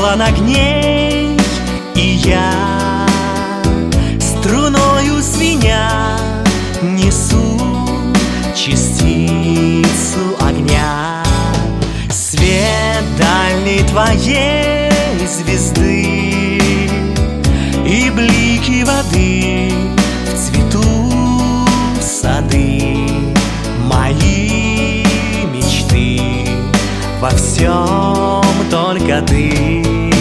полон огней, и я струною звеня несу частицу огня. Свет дальней твоей звезды и блики воды в цвету сады. Мои мечты, во всем только ты.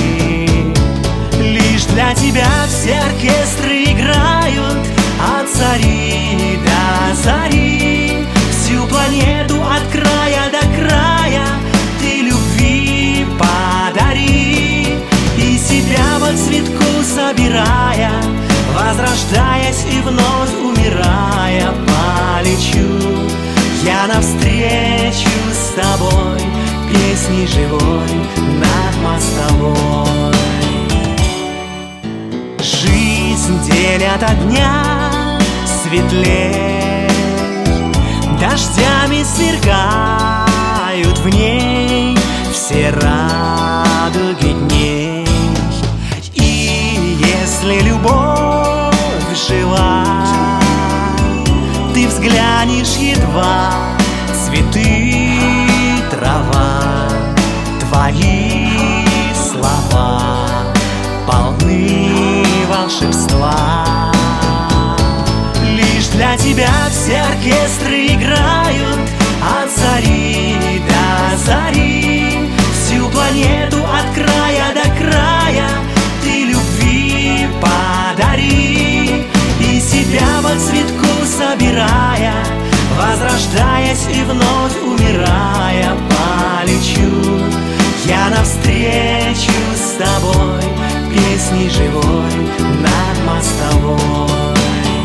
Лишь для тебя все оркестры играют от зари до зари. Всю планету от края до края ты любви подари. И себя по цветку собирая, возрождаясь и вновь умирая, полечу я навстречу с тобой, песней живой над мостовой. Жизнь день ото дня светлей, дождями сверкают в ней все радуги дней. И если любовь жива, ты взглянешь едва, цветы, трава, твои слова полны волшебства. Лишь для тебя все оркестры играют от зари до зари. Всю планету от края до края ты любви подари. И себя по цветку собирая, возрождаясь и вновь умирая, полечу я навстречу с тобой, песней живой над мостовой.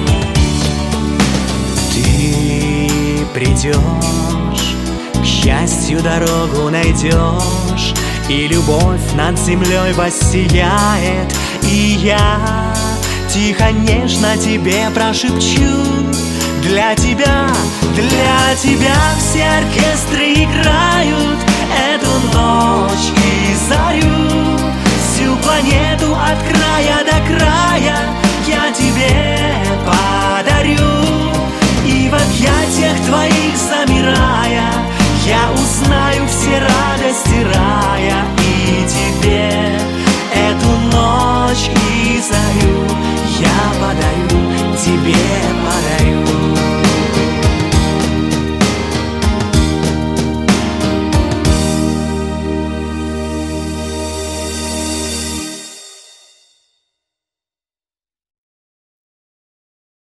Ты придешь, к счастью дорогу найдешь, и любовь над землей воссияет. И я тихо, нежно тебе прошепчу: для тебя все оркестры играют эту ночь и зарю. Всю планету от края до края я тебе подарю.